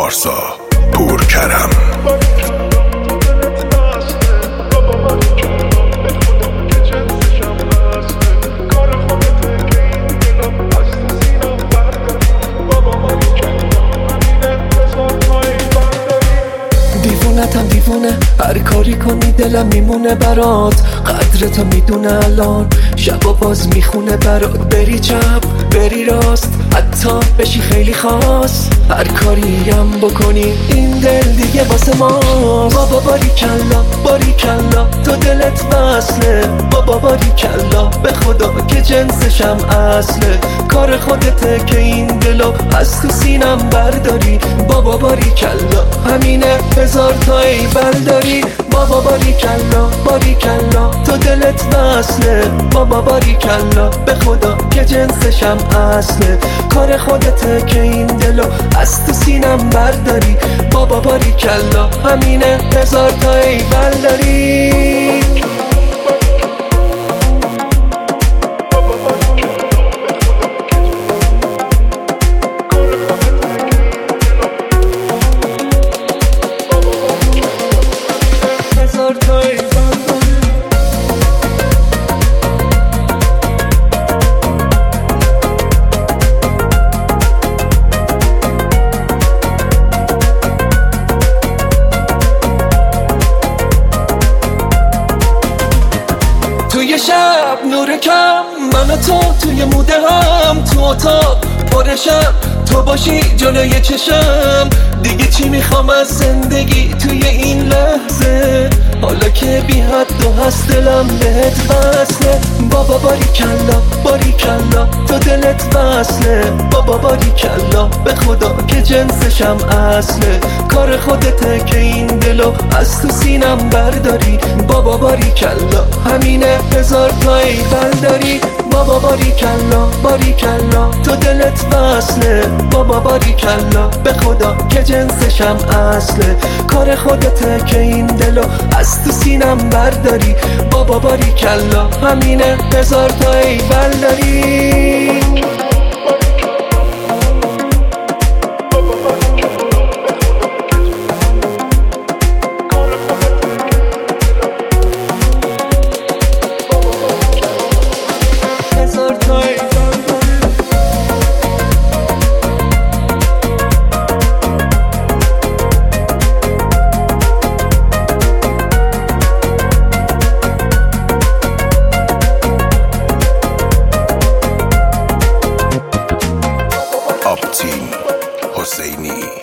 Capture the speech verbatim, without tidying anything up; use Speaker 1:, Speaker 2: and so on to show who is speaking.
Speaker 1: پارسا پورکرم.
Speaker 2: دیوونتم دیوونه، هر کاری کنی دلم میمونه برات. قدرتو میدونه الان شب و باز میخونه برات. بری چپ بری راست، حتی بشی خیلی خاص. هر کاری هم بکنی این دل دیگه واسه ماست. بابا باری کلا باری کلا تو دلت وصله. بابا باری کلا به خدا که جنسشم اصله. کار خودته که این دلو از تو سینم برداری. بابا باری کلا همینه هزار تا ایول داری. بابا باری کلا باری کلا تو دلت وصله. بابا باری کلا به خدا که جنسشم اصله. کار خودته که این دلو از تو سینم برداری. بابا باری کلا همینه هزار تا ایول داری. توی شب نور کم من و تو توی موده هم تو اتاق پرشم. تو باشی جلوی چشم دیگه چی میخوام از زندگی توی این لحظه. حالا که بی حد و هست دلم بهت وصله. بابا باری کلا باری کلا تو دلت وصله. بابا باری کلا به خدا که جنسشم اصله. کار خودته که این دلو از تو سینم برداری. بابا باری کلا همینه هزار تا ایول داری. بابا باری کلا باری کلا تو دلت وصله. بابا باری کلا به خدا که جنسشم اصله. کار خودته که این دلو از تو سینم برداری. بابا باری کلا همینه هزار تا ایول داری.
Speaker 1: حسینی